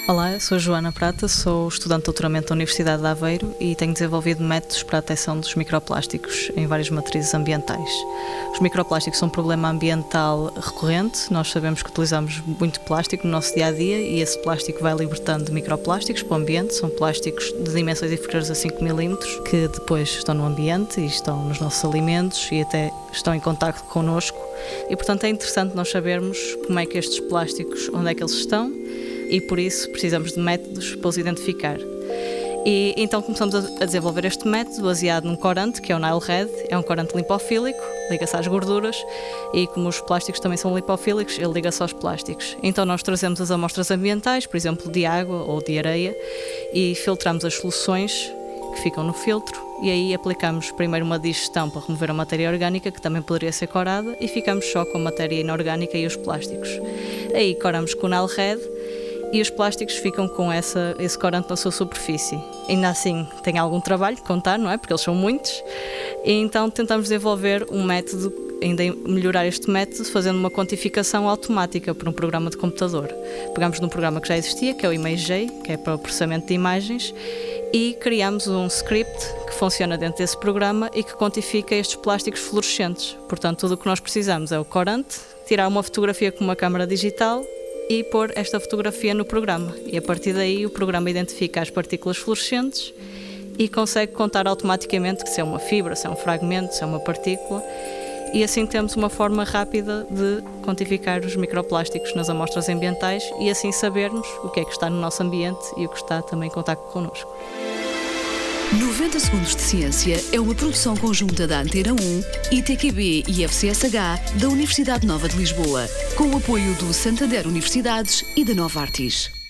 Olá, eu sou a Joana Prata, sou estudante de doutoramento da Universidade de Aveiro e tenho desenvolvido métodos para a detecção dos microplásticos em várias matrizes ambientais. Os microplásticos são um problema ambiental recorrente. Nós sabemos que utilizamos muito plástico no nosso dia-a-dia e esse plástico vai libertando microplásticos para o ambiente. São plásticos de dimensões inferiores a 5 milímetros que depois estão no ambiente e estão nos nossos alimentos e até estão em contacto connosco. E, portanto, é interessante nós sabermos como é que estes plásticos, onde é que eles estão, e por isso precisamos de métodos para os identificar. E então começamos a desenvolver este método baseado num corante, que é o Nile Red. É um corante lipofílico, liga-se às gorduras e como os plásticos também são lipofílicos, ele liga-se aos plásticos. Então nós trazemos as amostras ambientais, por exemplo, de água ou de areia, e filtramos as soluções que ficam no filtro e aí aplicamos primeiro uma digestão para remover a matéria orgânica, que também poderia ser corada, e ficamos só com a matéria inorgânica e os plásticos. Aí coramos com o Nile Red e os plásticos ficam com esse corante na sua superfície. Ainda assim tem algum trabalho de contar, não é? Porque eles são muitos. E então tentamos desenvolver um método, ainda melhorar este método, fazendo uma quantificação automática por um programa de computador. Pegamos num programa que já existia, que é o ImageJ, que é para o processamento de imagens, e criamos um script que funciona dentro desse programa e que quantifica estes plásticos fluorescentes. Portanto, tudo o que nós precisamos é o corante, tirar uma fotografia com uma câmara digital e pôr esta fotografia no programa. E a partir daí o programa identifica as partículas fluorescentes e consegue contar automaticamente se é uma fibra, se é um fragmento, se é uma partícula. E assim temos uma forma rápida de quantificar os microplásticos nas amostras ambientais e assim sabermos o que é que está no nosso ambiente e o que está também em contacto connosco. 90 Segundos de Ciência é uma produção conjunta da Antena 1, ITQB e FCSH da Universidade Nova de Lisboa, com o apoio do Santander Universidades e da Novartis.